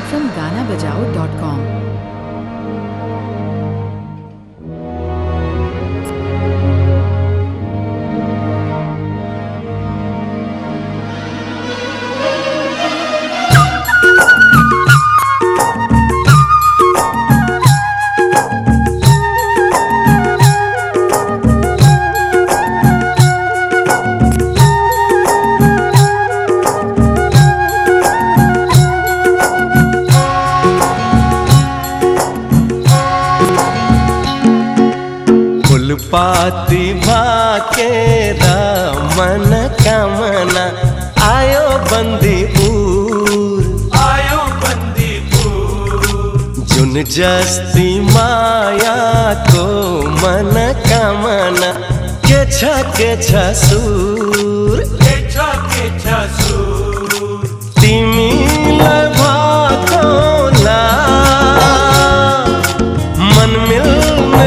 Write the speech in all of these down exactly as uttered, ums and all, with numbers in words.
from गाना बजाओ dot com. पाती भाके मन कामना आयो बंदीपुर आयो बंदीपुर जुन जस्ती माया को मन कामना के छ के छ सुर के छ के छ सुर तिमीलाई भाकोला मन मिल्ने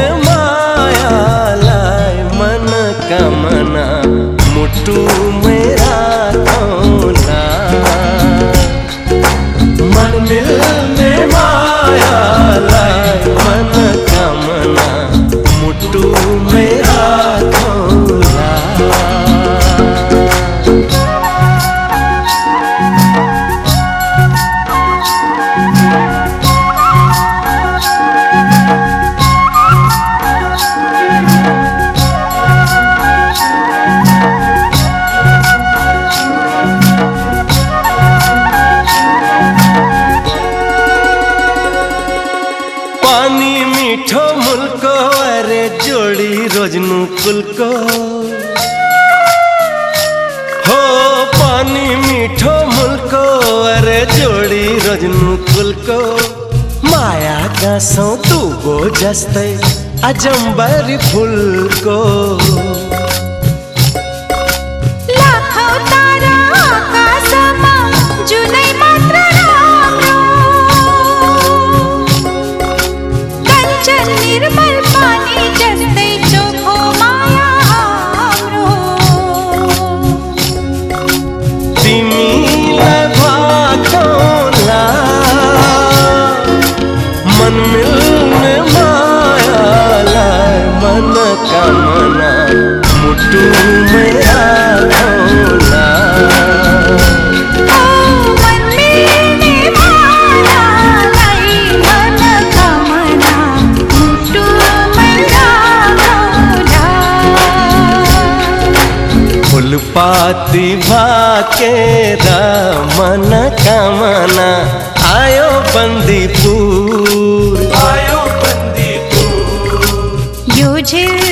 कामना मुटु मेरा कोना मन मिलने माया लाई मन कामना मुटु मेरा कोना। पानी मीठो मुल्को अरे जोड़ी रोजनु कुलको हो पानी मीठो मुल्को अरे जोड़ी रोजनु कुलको माया गासौ तू गो जस्ते अजम्बरी फुलको लाखौं तारा आकाशमा जुनै मात्र निर्मल पानी जस्तै चोखो माया हाम्रो तिमीलाई भाकोला मन मिल्ने मायालाई मन कामना मुटु मेरा कोला पाती भाके मन कामना आयो बंदीपुर आयो बंदीपुर यो झिल